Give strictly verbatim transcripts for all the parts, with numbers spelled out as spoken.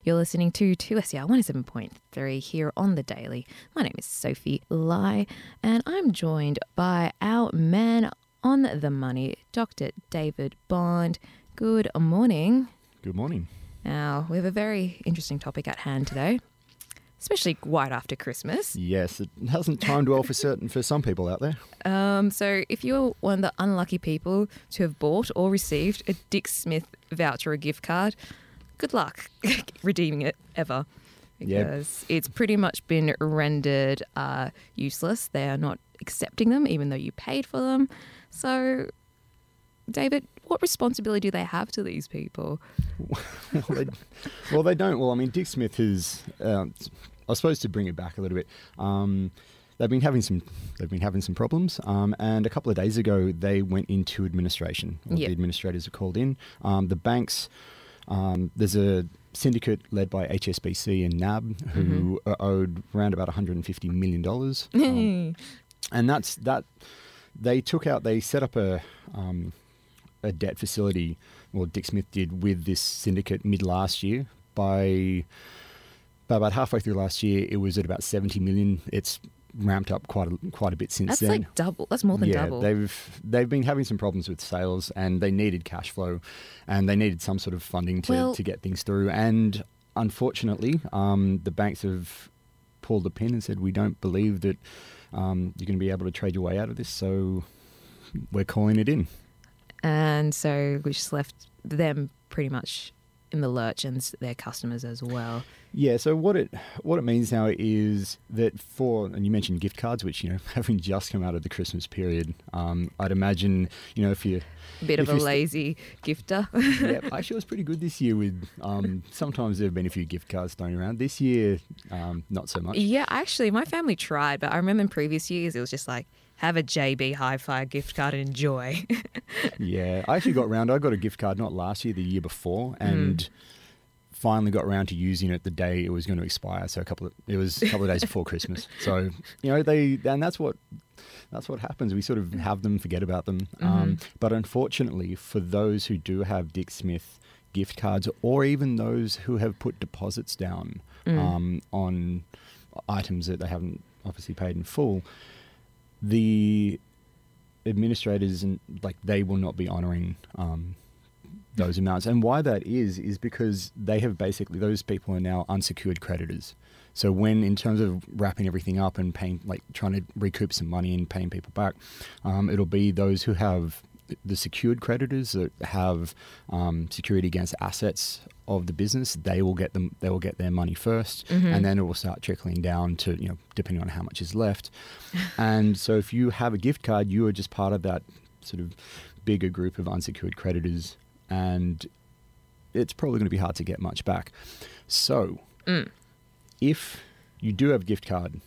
You're listening to two S E R one oh seven point three here on The Daily. My name is Sophie Lai, and I'm joined by our man on the money, Doctor David Bond. Good morning. Good morning. Now, we have a very interesting topic at hand today, especially right after Christmas. Yes, it hasn't timed well for certain for some people out there. Um, so if you're one of the unlucky people to have bought or received a Dick Smith voucher or gift card, good luck redeeming it ever, because yep. it's pretty much been rendered uh, useless. They are not accepting them, even though you paid for them. So, David, what responsibility do they have to these people? well, they, well, they don't. Well, I mean, Dick Smith is, uh, I suppose, to bring it back a little bit. Um, they've been having some, they've been having some problems. Um, and a couple of days ago, they went into administration. Or yep. The administrators are called in. Um, the banks. Um, there's a syndicate led by H S B C and N A B who mm-hmm. are owed around about one hundred fifty million dollars. um, and that's that. They took out. They set up a um, a debt facility. Well, Dick Smith did with this syndicate mid last year. By, by about halfway through last year, it was at about seventy million. It's ramped up quite a, quite a bit since That's then. That's like double. That's more than yeah, double. They've they've been having some problems with sales, and they needed cash flow, and they needed some sort of funding to, well, to get things through. And unfortunately, um, the banks have pulled the pin and said, we don't believe that um, you're going to be able to trade your way out of this, so we're calling it in. And so we just left them pretty much in the lurch, and their customers as well. Yeah, so what it what it means now is that for, and you mentioned gift cards, which, you know, having just come out of the Christmas period, um, I'd imagine, you know, if you... A bit of a lazy st- gifter. Yeah, actually it was pretty good this year with, um, sometimes there have been a few gift cards thrown around. This year, um, not so much. Yeah, actually, my family tried, but I remember in previous years it was just like, have a J B Hi-Fi gift card and enjoy. Yeah, I actually got around. I got a gift card not last year, the year before, and mm. finally got around to using it the day it was going to expire. So a couple of it was a couple of days before Christmas. So, you know, they and that's what that's what happens. We sort of have them, forget about them. Mm-hmm. Um, but unfortunately, for those who do have Dick Smith gift cards, or even those who have put deposits down mm. um, on items that they haven't obviously paid in full, the administrators and like they will not be honouring um, those amounts. And why that is is because they have basically, those people are now unsecured creditors. So when, in terms of wrapping everything up and paying, like trying to recoup some money and paying people back, um, it'll be those who have the secured creditors that have um, security against assets of the business. They will get them. They will get their money first, mm-hmm. and then it will start trickling down to, you know, depending on how much is left. And so, if you have a gift card, you are just part of that sort of bigger group of unsecured creditors, and it's probably going to be hard to get much back. So, mm. if you do have a gift card,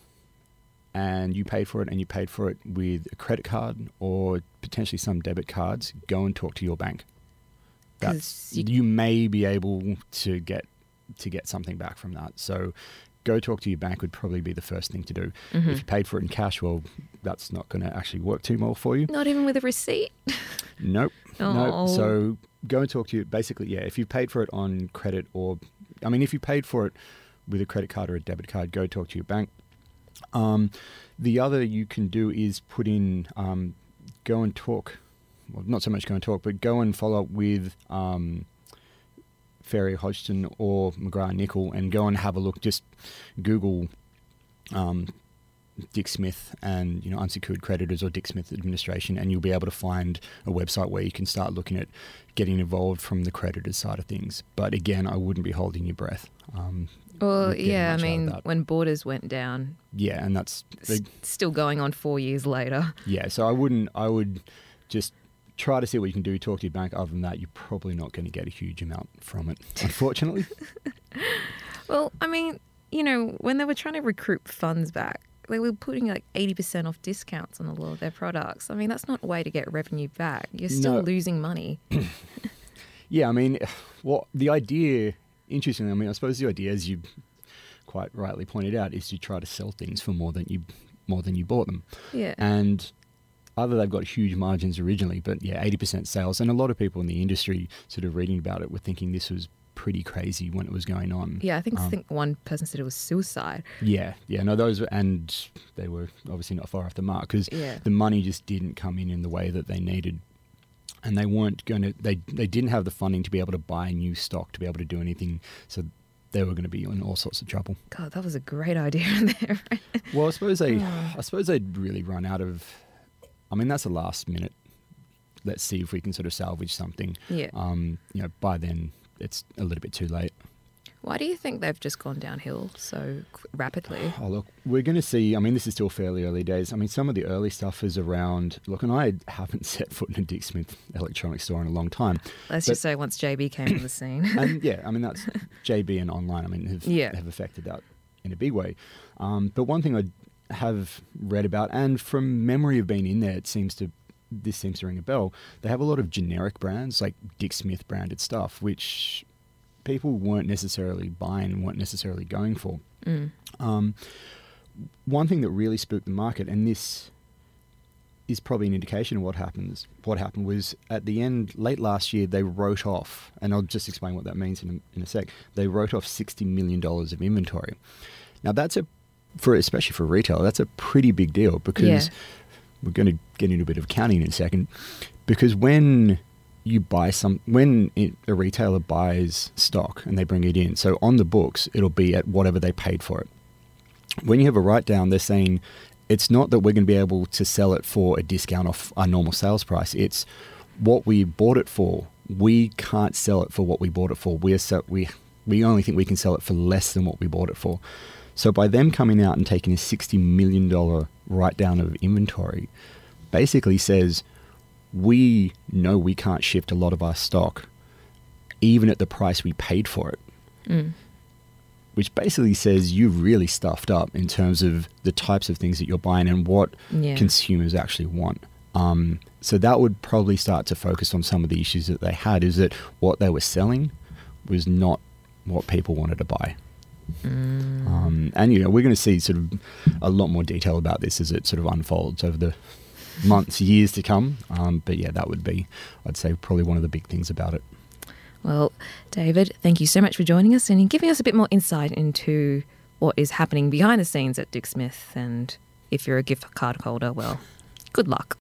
and you paid for it, and you paid for it with a credit card or potentially some debit cards, go and talk to your bank. That's, you, you may be able to get to get something back from that. So go talk to your bank would probably be the first thing to do. Mm-hmm. If you paid for it in cash, well, that's not going to actually work too well for you. Not even with a receipt? Nope. Oh. Nope. So go and talk to you. Basically, yeah, if you paid for it on credit or, I mean, if you paid for it with a credit card or a debit card, go talk to your bank. Um, the other you can do is put in, um, go and talk, well, not so much go and talk, but go and follow up with um, Ferrier Hodgson or McGrath Nicol and go and have a look. Just Google um, Dick Smith and, you know, unsecured creditors or Dick Smith administration, and you'll be able to find a website where you can start looking at getting involved from the creditors side of things. But again, I wouldn't be holding your breath. Um, Well, yeah, I mean, when Borders went down. Yeah, and that's... The, still going on four years later. Yeah, so I wouldn't, I would just try to see what you can do, talk to your bank. Other than that, you're probably not going to get a huge amount from it, unfortunately. Well, I mean, you know, when they were trying to recruit funds back, they were putting like eighty percent off discounts on a lot of their products. I mean, that's not a way to get revenue back. You're still no. losing money. Yeah, I mean, well, the idea... Interestingly, I mean, I suppose the idea, as you quite rightly pointed out, is to try to sell things for more than you more than you bought them. Yeah. And either they've got huge margins originally, but yeah, eighty percent sales. And a lot of people in the industry sort of reading about it were thinking this was pretty crazy when it was going on. Yeah, I think, Um, I think one person said it was suicide. Yeah, yeah, no, those were, and they were obviously not far off the mark because Yeah. the money just didn't come in in the way that they needed, and they weren't going to. They they didn't have the funding to be able to buy new stock to be able to do anything. So they were going to be in all sorts of trouble. God, that was a great idea in there. Well, I suppose they, Oh. I suppose they'd really run out of. I mean, that's the last minute. Let's see if we can sort of salvage something. Yeah. Um, you know, by then it's a little bit too late. Why do you think they've just gone downhill so qu- rapidly? Oh, look, we're going to see. I mean, this is still fairly early days. I mean, some of the early stuff is around. Look, and I haven't set foot in a Dick Smith electronics store in a long time. Let's But- just say once J B came on the scene. And yeah, I mean, that's J B and online. I mean, have, Yeah. have affected that in a big way. Um, but one thing I have read about, and from memory of being in there, it seems to. This seems to ring a bell. They have a lot of generic brands, like Dick Smith branded stuff, which people weren't necessarily buying, weren't necessarily going for. Mm. Um, one thing that really spooked the market, and this is probably an indication of what happens. What happened was at the end, late last year, they wrote off, and I'll just explain what that means in a, in a sec. They wrote off sixty million dollars of inventory. Now that's a, for especially for retail, that's a pretty big deal because. Yeah. We're going to get into a bit of accounting in a second, because when you buy some, when it, a retailer buys stock and they bring it in, so on the books, it'll be at whatever they paid for it. When you have a write down, they're saying it's not that we're going to be able to sell it for a discount off our normal sales price. It's what we bought it for. We can't sell it for what we bought it for. We're so, we, we only think we can sell it for less than what we bought it for. So by them coming out and taking a sixty million dollars write down of inventory, basically says we know we can't shift a lot of our stock even at the price we paid for it. Mm. Which basically says you've really stuffed up in terms of the types of things that you're buying and what Yeah. consumers actually want. Um, so that would probably start to focus on some of the issues that they had, is that what they were selling was not what people wanted to buy. Mm. Um, and, you know, we're going to see sort of a lot more detail about this as it sort of unfolds over the months, years to come. Um, but yeah, that would be, I'd say, probably one of the big things about it. Well, David, thank you so much for joining us and giving us a bit more insight into what is happening behind the scenes at Dick Smith. And if you're a gift card holder, well, good luck.